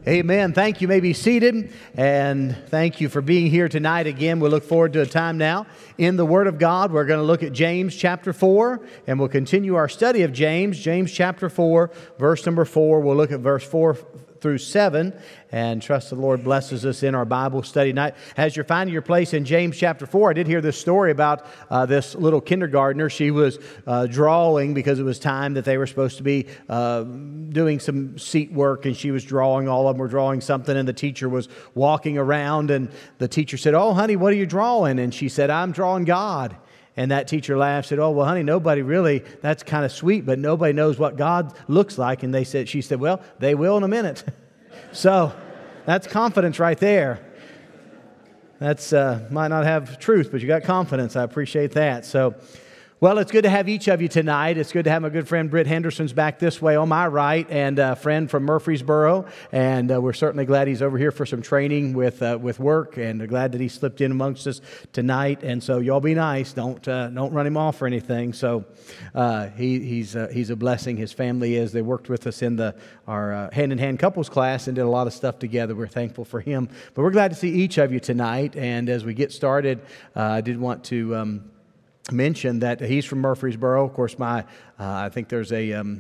Amen. Thank you. You may be seated, and thank you for being here tonight again. We look forward to a time now in the Word of God. We're going to look at James chapter 4, and we'll continue our study of James. James chapter 4, verse number 4. We'll look at verse 4 through 7, and trust the Lord blesses us in our Bible study night. As you're finding your place in James chapter 4, I did hear this story about this little kindergartner. She was drawing because it was time that they were supposed to be doing some seat work, and she was drawing. All of them were drawing something, and the teacher was walking around, and the teacher said, "Oh, honey, what are you drawing?" And she said, "I'm drawing God." And that teacher laughed, said, "Oh, well, honey, nobody really, that's kind of sweet, but nobody knows what God looks like." And she said, "Well, they will in a minute." So that's confidence right there. That's might not have truth, but you got confidence. I appreciate that. So, well, it's good to have each of you tonight. It's good to have my good friend Britt Henderson's back this way on my right, and a friend from Murfreesboro. And we're certainly glad he's over here for some training with work, and glad that he slipped in amongst us tonight. And so y'all be nice. Don't run him off or anything. So he's a blessing. His family is. They worked with us in our hand-in-hand couples class and did a lot of stuff together. We're thankful for him. But we're glad to see each of you tonight. And as we get started, I did want to mention that he's from Murfreesboro. Of course, I think there's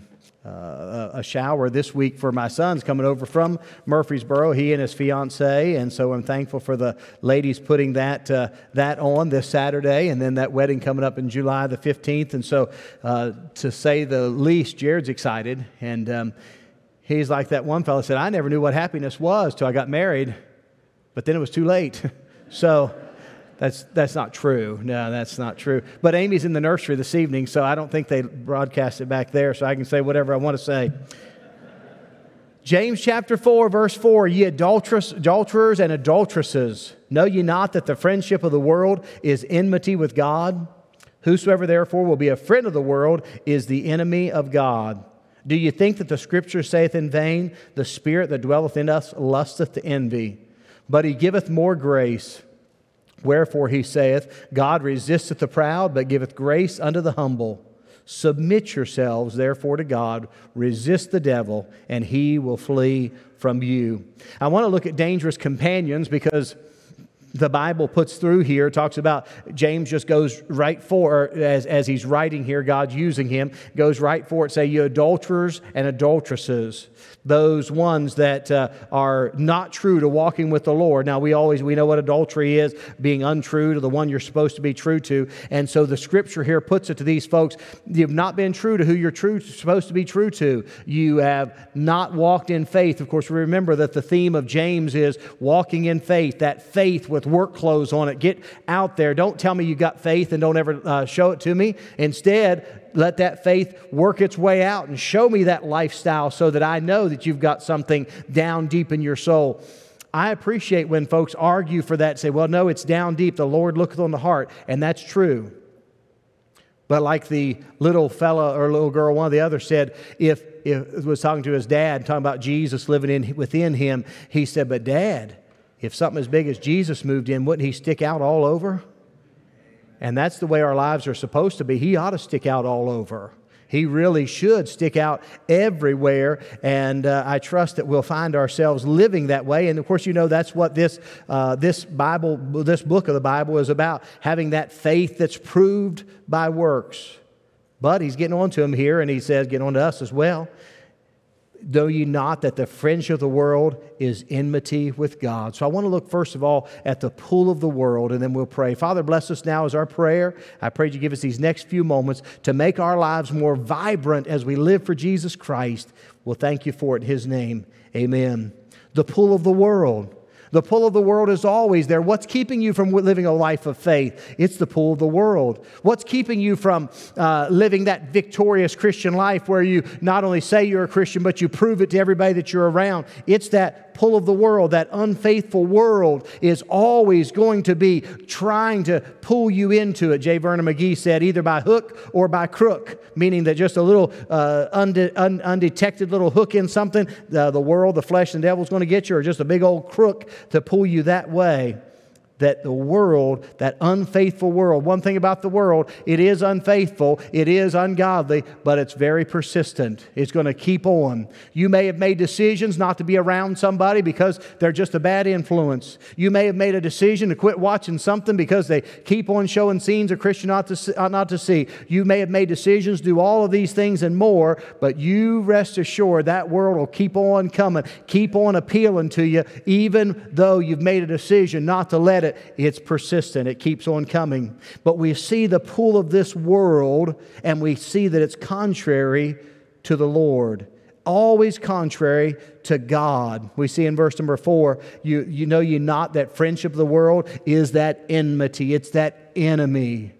a shower this week for my son's coming over from Murfreesboro, he and his fiancee, and so I'm thankful for the ladies putting that on this Saturday, and then that wedding coming up in July the 15th, and so to say the least, Jared's excited, and he's like that one fellow said, "I never knew what happiness was till I got married, but then it was too late." So that's not true. No, that's not true. But Amy's in the nursery this evening, so I don't think they broadcast it back there, so I can say whatever I want to say. James chapter 4, verse 4, "Ye adulterers and adulteresses, know ye not that the friendship of the world is enmity with God? Whosoever therefore will be a friend of the world is the enemy of God. Do ye think that the Scripture saith in vain, the Spirit that dwelleth in us lusteth to envy? But he giveth more grace. Wherefore he saith, God resisteth the proud, but giveth grace unto the humble. Submit yourselves therefore to God, resist the devil, and he will flee from you." I want to look at dangerous companions because the Bible puts through here, talks about, James just goes right for, as he's writing here, God's using him, goes right for it, say, "You adulterers and adulteresses," those ones that are not true to walking with the Lord. Now, we know what adultery is, being untrue to the one you're supposed to be true to, and so the Scripture here puts it to these folks, you've not been true to who you're supposed to be true to. You have not walked in faith. Of course, remember that the theme of James is walking in faith, that faith with work clothes on it. Get out there. Don't tell me you got faith and don't ever show it to me. Instead, let that faith work its way out and show me that lifestyle so that I know that you've got something down deep in your soul. I appreciate when folks argue for that, say, "Well, no, it's down deep. The Lord looketh on the heart," and that's true. But like the little fella or little girl, one of the others said, if was talking to his dad, talking about Jesus living within him, he said, "But Dad, if something as big as Jesus moved in, wouldn't he stick out all over?" And that's the way our lives are supposed to be. He ought to stick out all over. He really should stick out everywhere, and I trust that we'll find ourselves living that way. And of course, that's what this book of the Bible is about, having that faith that's proved by works. But he's getting on to him here, and he says, get on to us as well. "Know ye not that the friendship of the world is enmity with God?" So I want to look first of all at the pull of the world, and then we'll pray. Father, bless us now as our prayer. I pray you give us these next few moments to make our lives more vibrant as we live for Jesus Christ. We'll thank you for it in His name. Amen. The pull of the world. The pull of the world is always there. What's keeping you from living a life of faith? It's the pull of the world. What's keeping you from living that victorious Christian life where you not only say you're a Christian, but you prove it to everybody that you're around? It's that pull of the world. That unfaithful world is always going to be trying to pull you into it. J. Vernon McGee said, either by hook or by crook, meaning that just a little undetected little hook in something, the world, the flesh, and the devil is going to get you, or just a big old crook to pull you that way. that the world, that unfaithful world, one thing about the world, it is unfaithful, it is ungodly, but it's very persistent. It's going to keep on. You may have made decisions not to be around somebody because they're just a bad influence. You may have made a decision to quit watching something because they keep on showing scenes a Christian ought not to see. You may have made decisions, do all of these things and more, but you rest assured that world will keep on coming, keep on appealing to you, even though you've made a decision not to let it. It's persistent. It keeps on coming. But we see the pull of this world, and we see that it's contrary to the Lord. Always contrary to God. We see in verse number 4, you know ye not that friendship of the world is that enmity. It's that enemy.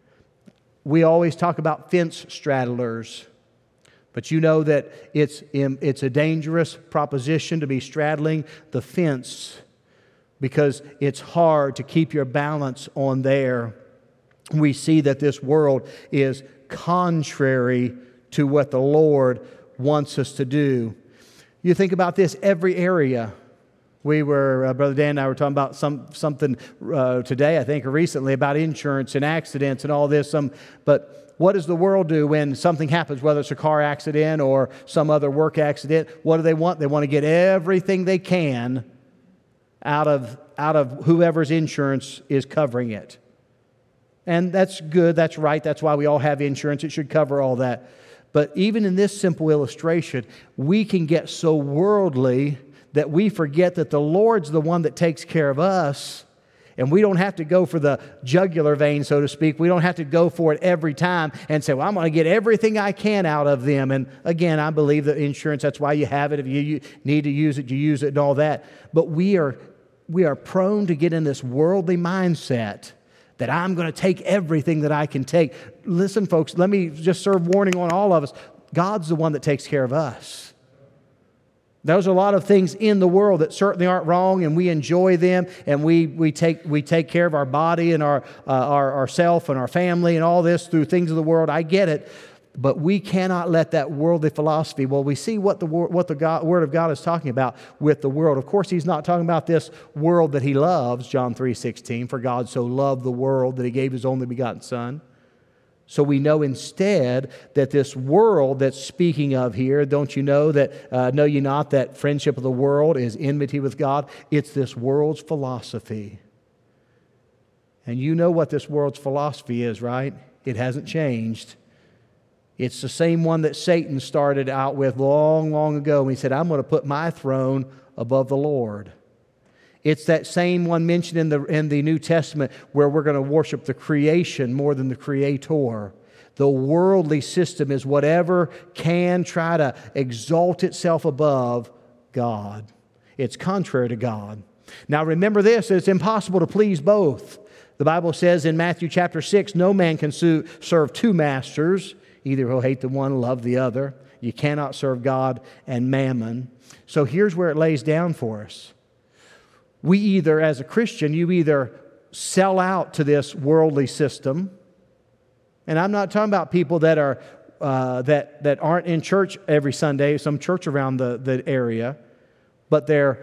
We always talk about fence straddlers. But you know that it's a dangerous proposition to be straddling the fence, because it's hard to keep your balance on there. We see that this world is contrary to what the Lord wants us to do. You think about this, every area. We were, Brother Dan and I were talking about something today, I think, or recently, about insurance and accidents and all this. But what does the world do when something happens, whether it's a car accident or some other work accident? What do they want? They want to get everything they can out of whoever's insurance is covering it. And that's good, that's right, that's why we all have insurance. It should cover all that. But even in this simple illustration, we can get so worldly that we forget that the Lord's the one that takes care of us, and we don't have to go for the jugular vein, so to speak. We don't have to go for it every time and say, well, I'm going to get everything I can out of them. And again, I believe that insurance, that's why you have it. If you need to use it, you use it and all that. But we are prone to get in this worldly mindset that I'm going to take everything that I can take. Listen, folks, let me just serve warning on all of us. God's the one that takes care of us. There's a lot of things in the world that certainly aren't wrong, and we enjoy them, and we take care of our body and our self and our family and all this through things of the world. I get it. But we cannot let that worldly philosophy, well, we see what the Word of God is talking about with the world. Of course, He's not talking about this world that He loves, John 3:16, for God so loved the world that He gave His only begotten Son. So we know instead that this world that's speaking of here, don't you know that, know ye not that friendship of the world is enmity with God? It's this world's philosophy. And you know what this world's philosophy is, right? It hasn't changed. It's the same one that Satan started out with long, long ago when he said, I'm going to put my throne above the Lord. It's that same one mentioned in the New Testament where we're going to worship the creation more than the Creator. The worldly system is whatever can try to exalt itself above God. It's contrary to God. Now remember this, it's impossible to please both. The Bible says in Matthew chapter 6, no man can serve two masters. Either he'll hate the one, love the other. You cannot serve God and mammon. So here's where it lays down for us. We either, as a Christian, you either sell out to this worldly system, and I'm not talking about people that are that aren't in church every Sunday, some church around the area, but their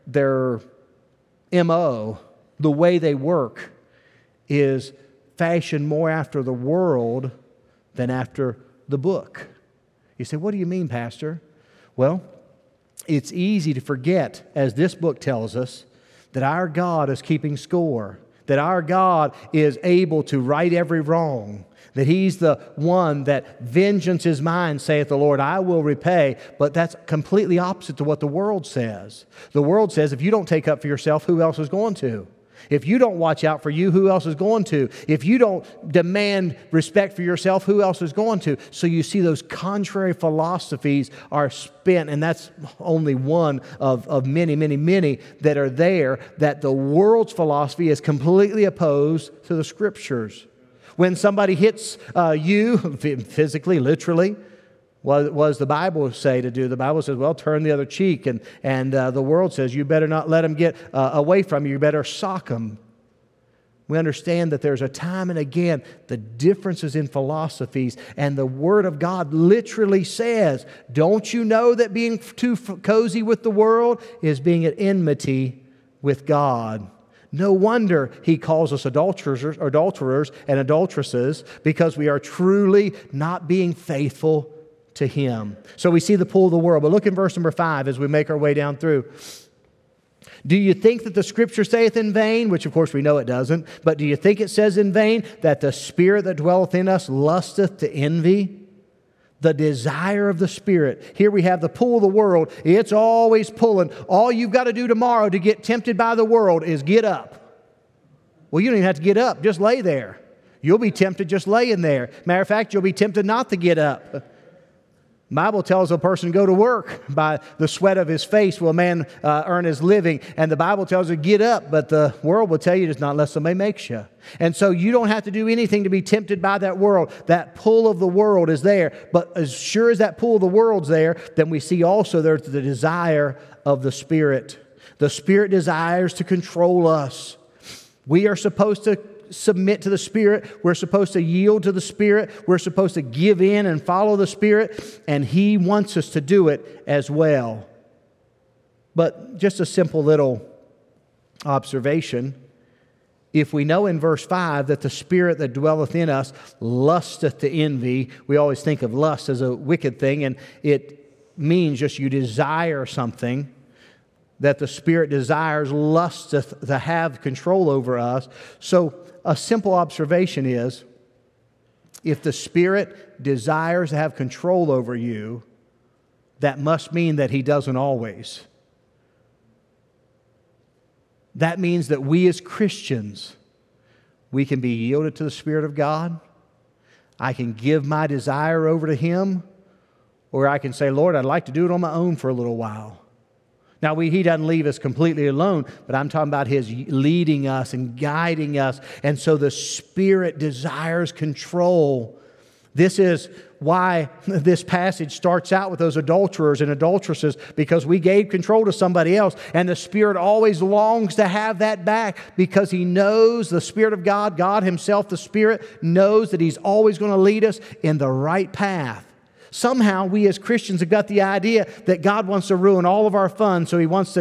MO, the way they work, is fashioned more after the world than after the book. You say, what do you mean, Pastor? Well, it's easy to forget, as this book tells us, that our God is keeping score, that our God is able to right every wrong, that He's the one that vengeance is mine, saith the Lord, I will repay. But that's completely opposite to what the world says. The world says, if you don't take up for yourself, who else is going to? If you don't watch out for you, who else is going to? If you don't demand respect for yourself, who else is going to? So you see those contrary philosophies are spent, and that's only one of many, many, many that are there, that the world's philosophy is completely opposed to the Scriptures. When somebody hits you, physically, literally, what does the Bible say to do? The Bible says, well, turn the other cheek. And the world says, you better not let them get away from you. You better sock them. We understand that there's a time and again the differences in philosophies. And the Word of God literally says, don't you know that being too cozy with the world is being at enmity with God? No wonder He calls us adulterers and adulteresses, because we are truly not being faithful to Him. So we see the pull of the world. But look in verse number 5 as we make our way down through. Do you think that the Scripture saith in vain? Which of course we know it doesn't. But do you think it says in vain that the Spirit that dwelleth in us lusteth to envy? The desire of the Spirit. Here we have the pull of the world. It's always pulling. All you've got to do tomorrow to get tempted by the world is get up. Well, you don't even have to get up. Just lay there. You'll be tempted just laying there. Matter of fact, you'll be tempted not to get up. The Bible tells a person to go to work. By the sweat of his face will a man earn his living. And the Bible tells you get up, but the world will tell you it's not unless somebody makes you. And so you don't have to do anything to be tempted by that world. That pull of the world is there. But as sure as that pull of the world's there, then we see also there's the desire of the Spirit. The Spirit desires to control us. We are supposed to submit to the Spirit. We're supposed to yield to the Spirit. We're supposed to give in and follow the Spirit. And He wants us to do it as well. But just a simple little observation. If we know in verse 5 that the Spirit that dwelleth in us lusteth to envy, we always think of lust as a wicked thing, and it means just you desire something. That the Spirit desires, lusteth to have control over us. So a simple observation is, if the Spirit desires to have control over you, that must mean that He doesn't always. That means that we as Christians, we can be yielded to the Spirit of God. I can give my desire over to Him, or I can say, Lord, I'd like to do it on my own for a little while. Now, He doesn't leave us completely alone, but I'm talking about His leading us and guiding us. And so the Spirit desires control. This is why this passage starts out with those adulterers and adulteresses, because we gave control to somebody else. And the Spirit always longs to have that back, because He knows, the Spirit of God, God Himself, the Spirit, knows that He's always going to lead us in the right path. Somehow we as Christians have got the idea that God wants to ruin all of our fun, so He wants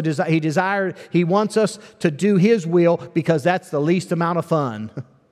us to do His will because that's the least amount of fun.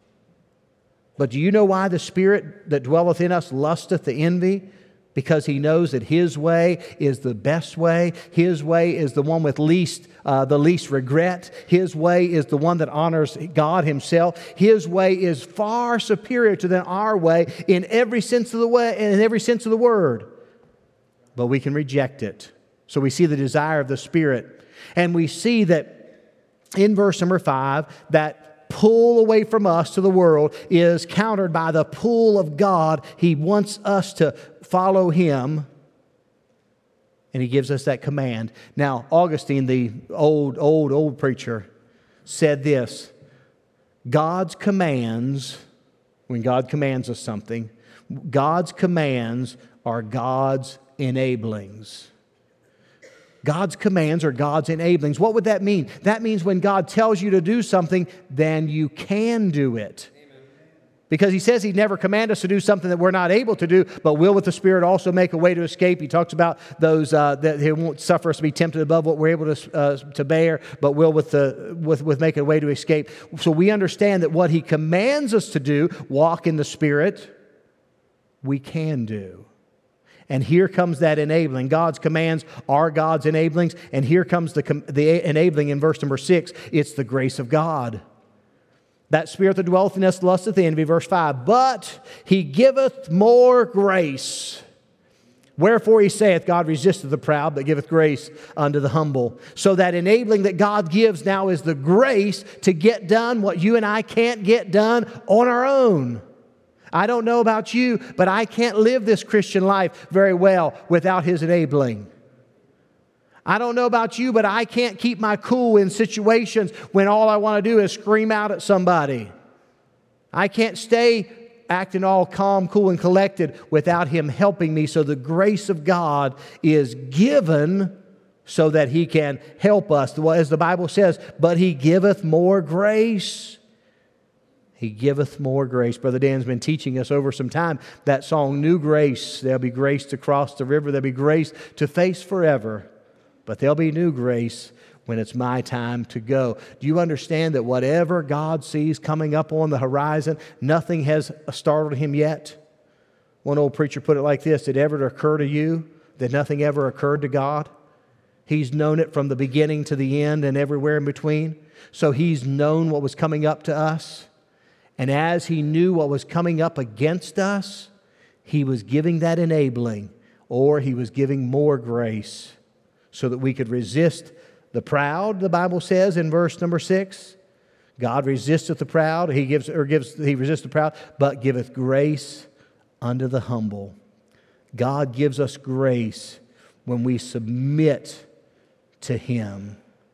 But do you know why the Spirit that dwelleth in us lusteth to envy? Because He knows that His way is the best way. His way is the one with the least regret. His way is the one that honors God Himself. His way is far superior to our way in every sense of the way, in every sense of the word. But we can reject it. So we see the desire of the Spirit. And we see that in verse number 5, that pull away from us to the world is countered by the pull of God. He wants us to follow Him, and He gives us that command. Now, Augustine, the old preacher, said this: God's commands, when God commands us something, God's commands are God's enablings. God's commands are God's enablings. What would that mean? That means when God tells you to do something, then you can do it. Amen. Because He says He'd never command us to do something that we're not able to do, but will with the Spirit also make a way to escape. He talks about those that He won't suffer us to be tempted above what we're able to bear, but will with make a way to escape. So we understand that what He commands us to do, walk in the Spirit, we can do. And here comes that enabling. God's commands are God's enablings. And here comes the enabling in verse number 6. It's the grace of God. That Spirit that dwelleth in us lusteth envy, verse 5. But He giveth more grace. Wherefore He saith, God resisteth the proud, but giveth grace unto the humble. So that enabling that God gives now is the grace to get done what you and I can't get done on our own. I don't know about you, but I can't live this Christian life very well without His enabling. I don't know about you, but I can't keep my cool in situations when all I want to do is scream out at somebody. I can't stay acting all calm, cool, and collected without Him helping me. So the grace of God is given so that He can help us. As the Bible says, but He giveth more grace. He giveth more grace. Brother Dan's been teaching us over some time that song, New Grace. There'll be grace to cross the river. There'll be grace to face forever. But there'll be new grace when it's my time to go. Do you understand that whatever God sees coming up on the horizon, nothing has startled him yet? One old preacher put it like this: did it ever occur to you that nothing ever occurred to God? He's known it from the beginning to the end and everywhere in between. So He's known what was coming up to us. And as He knew what was coming up against us, He was giving that enabling, or He was giving more grace so that we could resist the proud. The Bible says in verse number 6, God resisteth the proud. He resists the proud, but giveth grace unto the humble. God gives us grace when we submit to Him.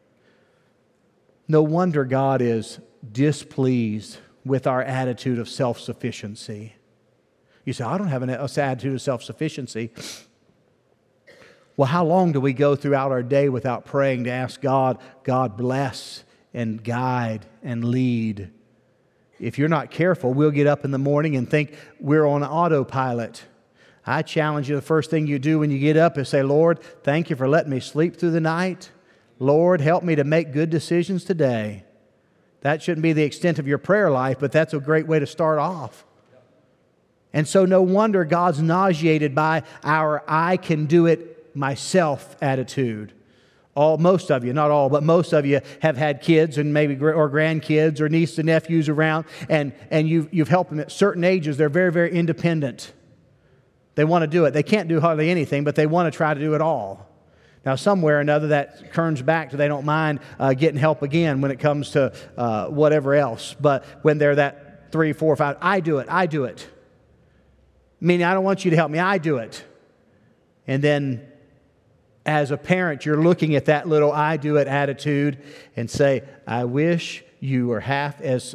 No wonder God is displeased with our attitude of self-sufficiency. You say, I don't have an attitude of self-sufficiency. Well, how long do we go throughout our day without praying to ask God, God bless and guide and lead? If you're not careful, we'll get up in the morning and think we're on autopilot. I challenge you, the first thing you do when you get up is say, Lord, thank you for letting me sleep through the night. Lord, help me to make good decisions today. That shouldn't be the extent of your prayer life, but that's a great way to start off. And so no wonder God's nauseated by our I can do it myself attitude. Most of you, not all, but most of you have had kids and maybe or grandkids or nieces and nephews around, and you've helped them at certain ages. They're very, very independent. They want to do it. They can't do hardly anything, but they want to try to do it all. Now, somewhere or another, that turns back to they don't mind getting help again when it comes to whatever else. But when they're that 3, 4, 5, I do it. Meaning, I don't want you to help me, I do it. And then, as a parent, you're looking at that little I do it attitude and say, I wish you were half as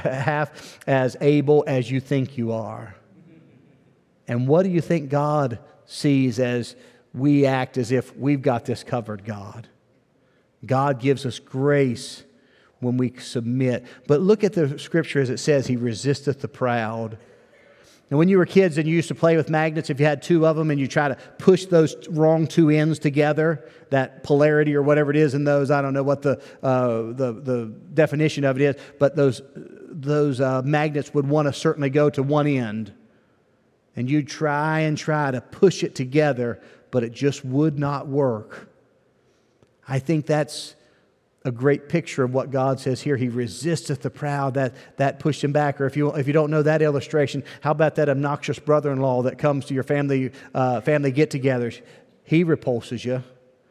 able as you think you are. And what do you think God sees as we act as if we've got this covered, God? God gives us grace when we submit. But look at the Scripture as it says, He resisteth the proud. And when you were kids and you used to play with magnets, if you had 2 of them and you try to push those wrong 2 ends together, that polarity or whatever it is in those, I don't know what the definition of it is, but those magnets would want to certainly go to one end. And you try to push it together, but it just would not work. I think that's a great picture of what God says here. He resisteth the proud. That pushed him back. Or if you don't know that illustration, how about that obnoxious brother-in-law that comes to your family get-togethers? He repulses you.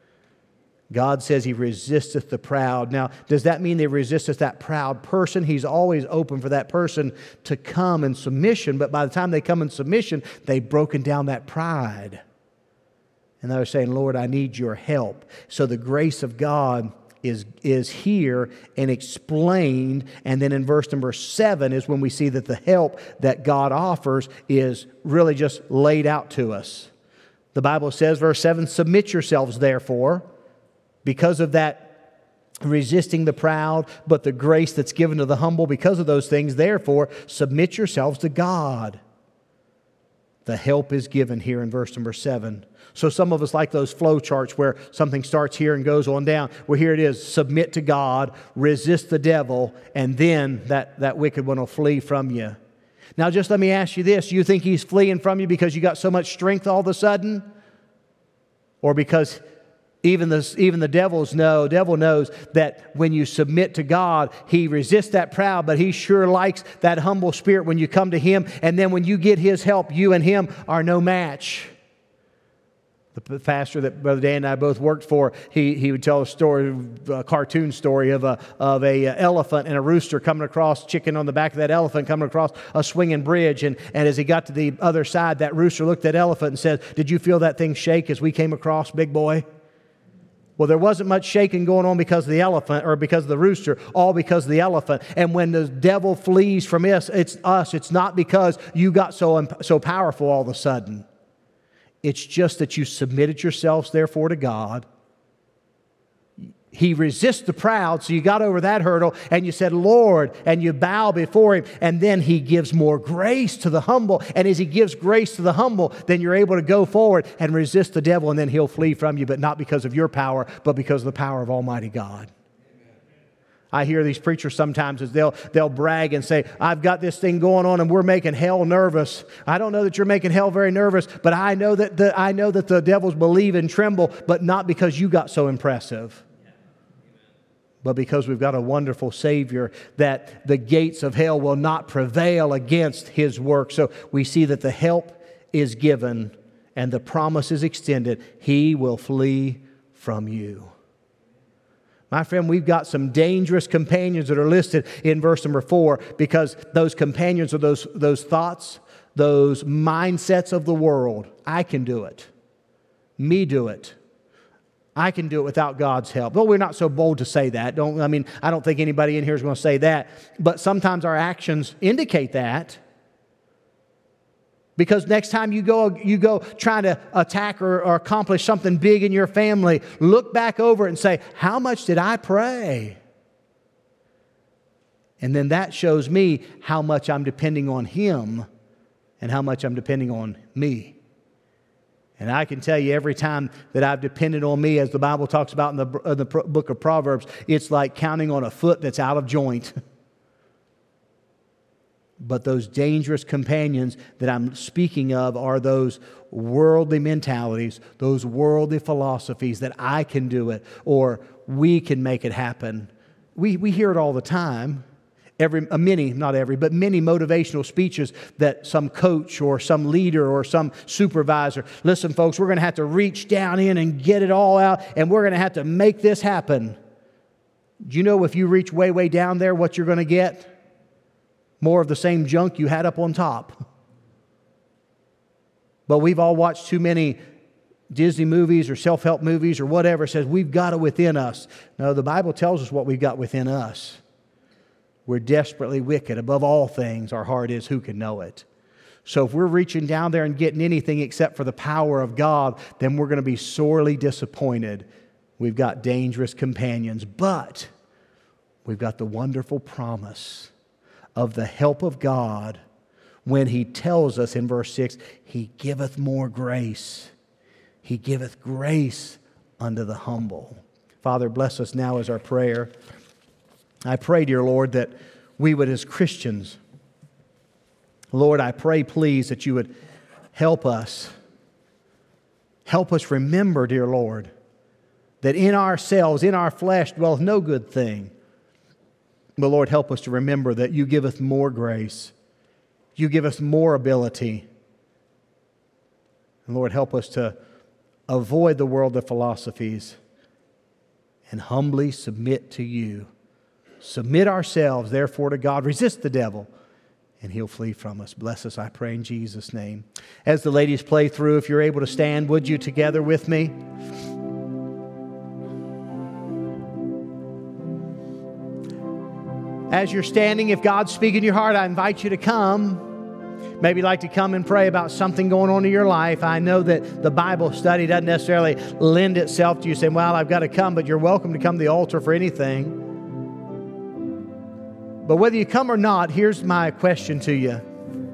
God says He resisteth the proud. Now, does that mean He resisteth that proud person? He's always open for that person to come in submission, but by the time they come in submission, they've broken down that pride. And they're saying, Lord, I need your help. So the grace of God is here and explained, and then in verse number 7 is when we see that the help that God offers is really just laid out to us. The Bible says, verse 7, submit yourselves therefore, because of that resisting the proud, but the grace that's given to the humble, because of those things, therefore, submit yourselves to God. The help is given here in verse number 7. So some of us like those flow charts where something starts here and goes on down. Well, here it is, submit to God, resist the devil, and then that wicked one will flee from you. Now, just let me ask you this. You think he's fleeing from you because you got so much strength all of a sudden? Or because even the devil knows that when you submit to God, He resists that proud, but He sure likes that humble spirit when you come to Him. And then when you get His help, you and Him are no match. The pastor that Brother Dan and I both worked for, he would tell a cartoon story of a elephant and a rooster coming across, chicken on the back of that elephant coming across a swinging bridge. And as he got to the other side, that rooster looked at that elephant and said, "Did you feel that thing shake as we came across, big boy?" Well, there wasn't much shaking going on because of the elephant or because of the rooster, all because of the elephant. And when the devil flees from us, it's not because you got so powerful all of a sudden. It's just that you submitted yourselves, therefore, to God. He resists the proud, so you got over that hurdle, and you said, Lord, and you bow before Him, and then He gives more grace to the humble, and as He gives grace to the humble, then you're able to go forward and resist the devil, and then he'll flee from you, but not because of your power, but because of the power of Almighty God. I hear these preachers sometimes as they'll brag and say, I've got this thing going on and we're making hell nervous. I don't know that you're making hell very nervous, but I know that the devils believe and tremble, but not because you got so impressive, but because we've got a wonderful Savior that the gates of hell will not prevail against His work. So we see that the help is given and the promise is extended. He will flee from you. My friend, we've got some dangerous companions that are listed in verse number 4, because those companions are those thoughts, those mindsets of the world. I can do it. Me do it. I can do it without God's help. Well, we're not so bold to say that. I don't think anybody in here is going to say that. But sometimes our actions indicate that. Because next time you go trying to attack or accomplish something big in your family, look back over it and say, how much did I pray? And then that shows me how much I'm depending on Him and how much I'm depending on me. And I can tell you every time that I've depended on me, as the Bible talks about in the book of Proverbs, it's like counting on a foot that's out of joint. But those dangerous companions that I'm speaking of are those worldly mentalities, those worldly philosophies that I can do it or we can make it happen. We hear it all the time. Many motivational speeches that some coach or some leader or some supervisor, listen folks, we're going to have to reach down in and get it all out, and we're going to have to make this happen. Do you know if you reach way, way down there what you're going to get? More of the same junk you had up on top. But we've all watched too many Disney movies or self-help movies or whatever. It says we've got it within us. No, the Bible tells us what we've got within us. We're desperately wicked. Above all things, our heart is, who can know it? So if we're reaching down there and getting anything except for the power of God, then we're going to be sorely disappointed. We've got dangerous companions, but we've got the wonderful promise of the help of God when He tells us in verse 6, He giveth more grace. He giveth grace unto the humble. Father, bless us now as our prayer. I pray, dear Lord, that we would as Christians, Lord, I pray, please, that you would help us. Help us remember, dear Lord, that in ourselves, in our flesh, dwelleth no good thing. But Lord, help us to remember that you give us more grace. You give us more ability. And Lord, help us to avoid the worldly philosophies and humbly submit to you. Submit ourselves, therefore, to God. Resist the devil, and he'll flee from us. Bless us, I pray, in Jesus' name. As the ladies play through, if you're able to stand, would you together with me? As you're standing, if God's speaking in your heart, I invite you to come. Maybe you'd like to come and pray about something going on in your life. I know that the Bible study doesn't necessarily lend itself to you saying, well, I've got to come, but you're welcome to come to the altar for anything. But whether you come or not, here's my question to you.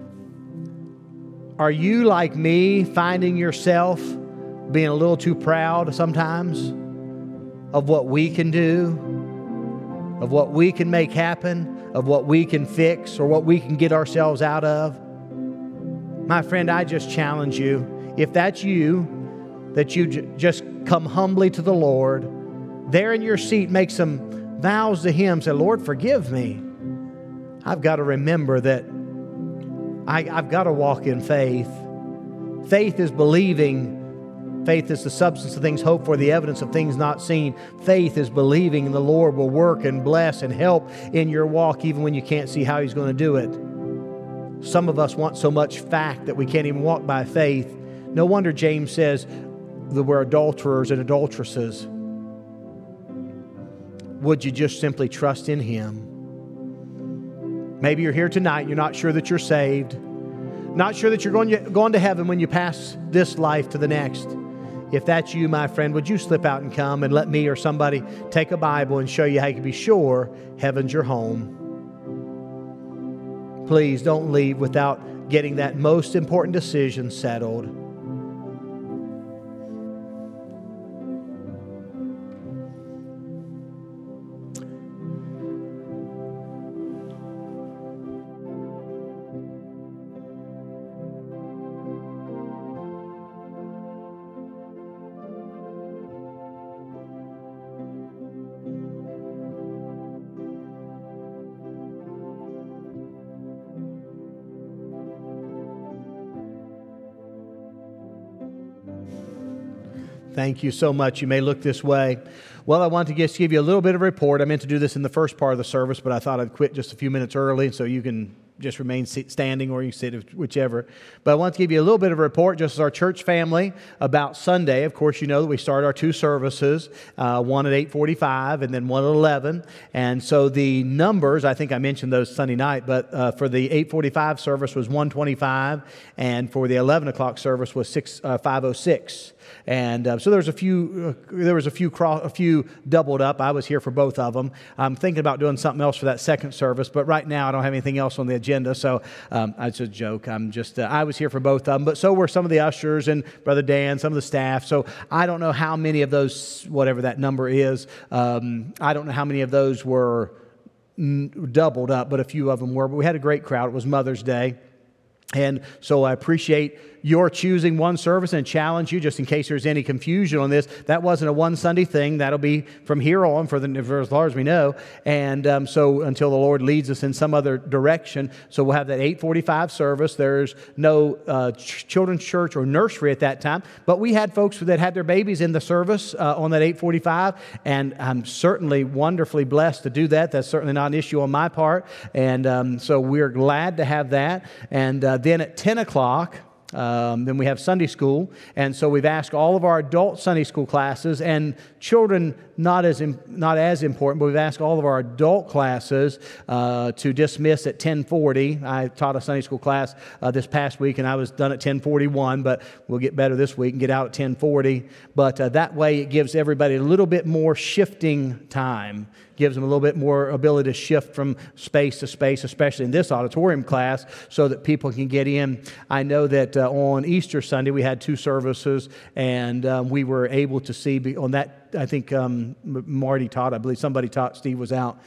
Are you, like me, finding yourself being a little too proud sometimes of what we can do, of what we can make happen, of what we can fix, or what we can get ourselves out of? My friend, I just challenge you, if that's you, that you just come humbly to the Lord. There in your seat, make some vows to Him. Say, Lord, forgive me. I've got to remember that I've got to walk in faith. Faith is believing. Faith is the substance of things hoped for, the evidence of things not seen. Faith is believing the Lord will work and bless and help in your walk even when you can't see how He's going to do it. Some of us want so much fact that we can't even walk by faith. No wonder James says that we're adulterers and adulteresses. Would you just simply trust in Him? Maybe you're here tonight and you're not sure that you're saved. Not sure that you're going to heaven when you pass this life to the next. if that's you, my friend, would you slip out and come and let me or somebody take a Bible and show you how you can be sure heaven's your home? Please don't leave without getting that most important decision settled. Thank you so much. You may look this way. Well, I want to just give you a little bit of a report. I meant to do this in the first part of the service, but I thought I'd quit just a few minutes early so you can just remain standing or you can sit, whichever. But I want to give you a little bit of a report just as our church family about Sunday. Of course, you know that we start our two services, one at 8:45 and then one at 11. And so the numbers, I think I mentioned those Sunday night, but for the 8:45 service was 125, and for the 11 o'clock service was 506. And so there was a few doubled up. I was here for both of them. I'm thinking about doing something else for that second service, but right now I don't have anything else on the agenda. So it's a joke. I was here for both of them, but so were some of the ushers and Brother Dan, some of the staff. So I don't know how many of those, whatever that number is, I don't know how many of those were doubled up, but a few of them were. But we had a great crowd. It was Mother's Day. And so I appreciate your choosing one service and challenge you, just in case there's any confusion on this. That wasn't a one Sunday thing. That'll be from here on for as far as we know. And so until the Lord leads us in some other direction. So we'll have that 8:45 service. There's no children's church or nursery at that time. But we had folks that had their babies in the service on that 8:45. And I'm certainly wonderfully blessed to do that. That's certainly not an issue on my part. And so we're glad to have that. And then at 10 o'clock, then we have Sunday school, and so we've asked all of our adult Sunday school classes, and children not as important, but we've asked all of our adult classes to dismiss at 10:40. I taught a Sunday school class this past week, and I was done at 10:41, but we'll get better this week and get out at 10:40. But that way it gives everybody a little bit more shifting time. Gives them a little bit more ability to shift from space to space, especially in this auditorium class, so that people can get in. I know that on Easter Sunday we had two services, and we were able to see on that. I think Marty taught. I believe somebody taught. Steve was out,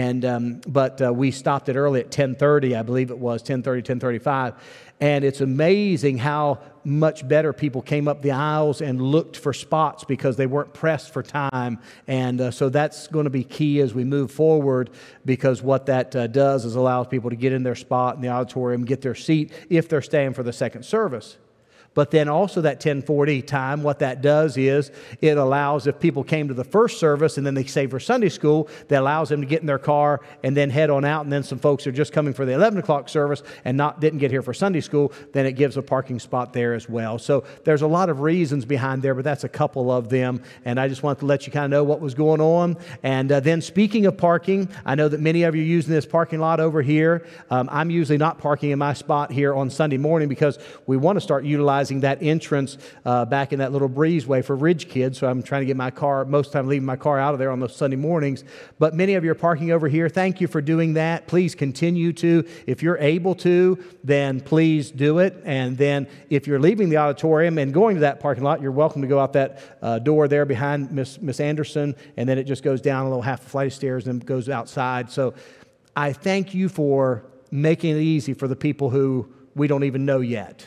and but we stopped it early at 10:30. I believe it was 10:30, 10:35. And it's amazing how much better people came up the aisles and looked for spots because they weren't pressed for time. And so that's going to be key as we move forward, because what that does is allows people to get in their spot in the auditorium, get their seat if they're staying for the second service. But then also that 10:40 time, what that does is it allows, if people came to the first service and then they stay for Sunday school, that allows them to get in their car and then head on out. And then some folks are just coming for the 11 o'clock service and didn't get here for Sunday school, then it gives a parking spot there as well. So there's a lot of reasons behind there, but that's a couple of them. And I just wanted to let you kind of know what was going on. And then speaking of parking, I know that many of you are using this parking lot over here. I'm usually not parking in my spot here on Sunday morning because we want to start utilizing that entrance back in that little breezeway for Ridge Kids. So I'm trying to get my car, most of the time leaving my car out of there on those Sunday mornings. But many of you are parking over here. Thank you for doing that. Please continue to. If you're able to, then please do it. And then if you're leaving the auditorium and going to that parking lot, you're welcome to go out that door there behind Miss Anderson. And then it just goes down a little half a flight of stairs and goes outside. So I thank you for making it easy for the people who we don't even know yet.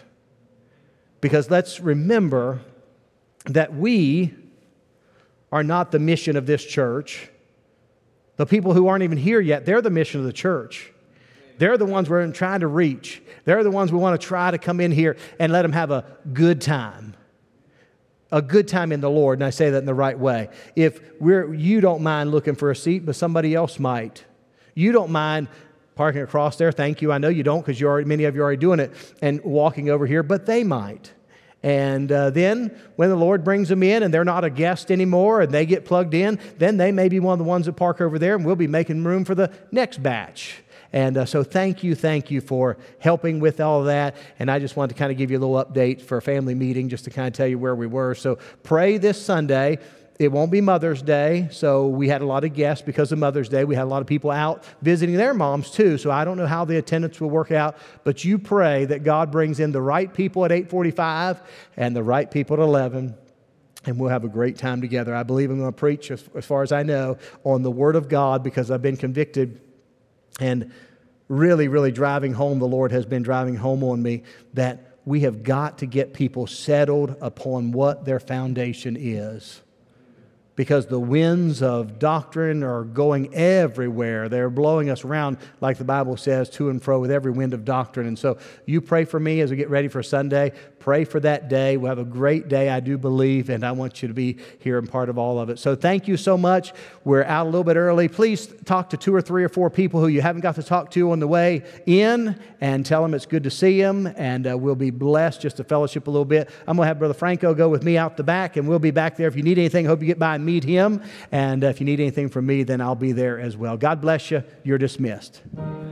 Because let's remember that we are not the mission of this church. The people who aren't even here yet, they're the mission of the church. They're the ones we're trying to reach. They're the ones we want to try to come in here and let them have a good time. A good time in the Lord, and I say that in the right way. If you don't mind looking for a seat, but somebody else might. You don't mind parking across there. Thank you. I know you don't, because many of you are already doing it and walking over here, but they might. And then when the Lord brings them in and they're not a guest anymore and they get plugged in, then they may be one of the ones that park over there, and we'll be making room for the next batch. And so thank you for helping with all of that. And I just wanted to kind of give you a little update for a family meeting just to kind of tell you where we were. So pray this Sunday. It won't be Mother's Day, so we had a lot of guests because of Mother's Day. We had a lot of people out visiting their moms too, so I don't know how the attendance will work out, but you pray that God brings in the right people at 8:45 and the right people at 11, and we'll have a great time together. I believe I'm going to preach, as far as I know, on the Word of God because I've been convicted and really driving home. The Lord has been driving home on me that we have got to get people settled upon what their foundation is. Because the winds of doctrine are going everywhere. They're blowing us around, like the Bible says, to and fro with every wind of doctrine. And so you pray for me as we get ready for Sunday. Pray for that day. We'll have a great day, I do believe, and I want you to be here and part of all of it. So thank you so much. We're out a little bit early. Please talk to 2 or 3 or 4 people who you haven't got to talk to on the way in and tell them it's good to see them, and we'll be blessed just to fellowship a little bit. I'm going to have Brother Franco go with me out the back, and we'll be back there. If you need anything, hope you get by and meet him. And if you need anything from me, then I'll be there as well. God bless you. You're dismissed.